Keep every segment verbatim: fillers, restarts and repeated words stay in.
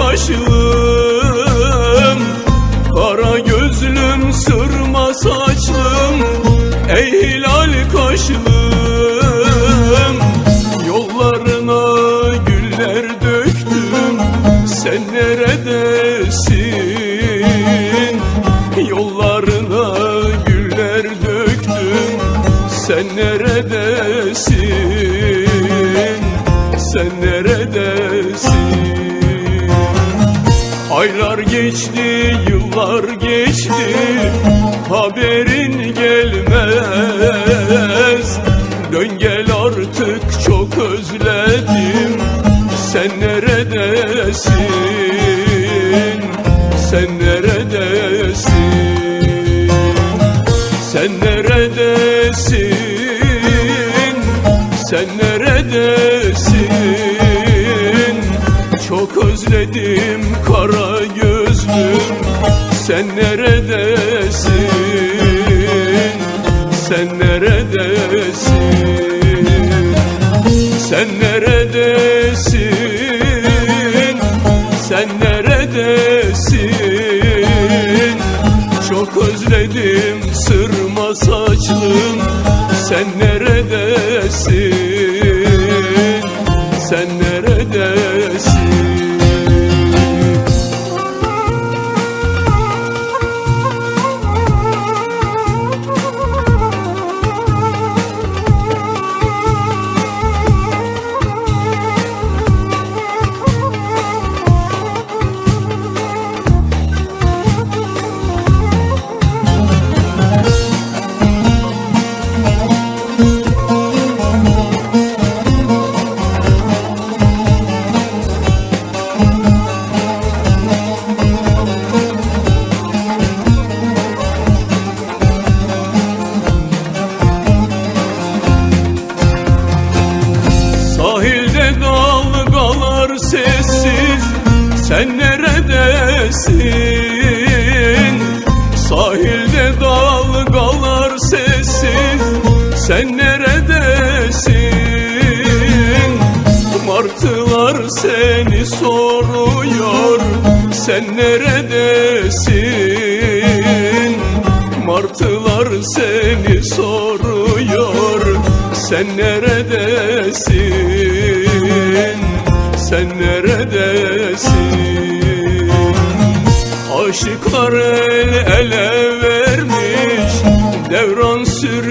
kaşlım, kara gözlüm, sırma saçlım, ey hilal kaşlım. Yollarına güller döktüm, sen neredesin? Yollarına güller döktüm, sen neredesin? Sen neredesin? Aylar geçti, yıllar geçti, haberin gelmez. Dön gel artık, çok özledim. Sen neredesin? Sen neredesin? Sen neredesin? Sen neredesin? Çok özledim kara gözlüm. Sen neredesin? Sen neredesin? Sen neredesin? Sen neredesin? Çok özledim sırma saçlım. Sen neredesin? Sen neredesin? Sahilde dalgalar sessiz, sen neredesin? Sahilde dalgalar sessiz, sen neredesin? Martılar seni soruyor, sen neredesin? Martılar seni soruyor, sen neredesin? Sen neredesin? Aşıklar el ele vermiş, devran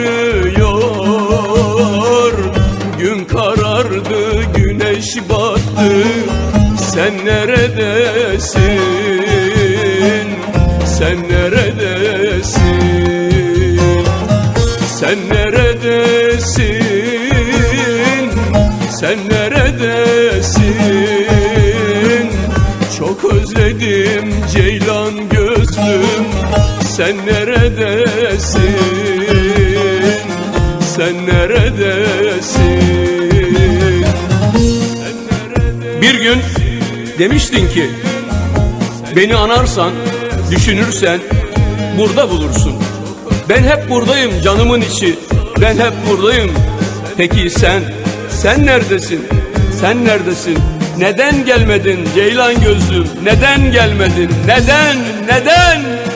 sürüyor. Gün karardı, güneş battı, sen neredesin? Sen neredesin? Sen neredesin? Sen neredesin? Çok özledim ceylan gözlüm. Sen neredesin? Sen neredesin? Bir gün demiştin ki, beni anarsan, düşünürsen burada bulursun. Ben hep buradayım canımın içi, ben hep buradayım. Peki sen, sen neredesin? Sen neredesin? Neden gelmedin ceylan gözlüm? Neden gelmedin? Neden? Neden?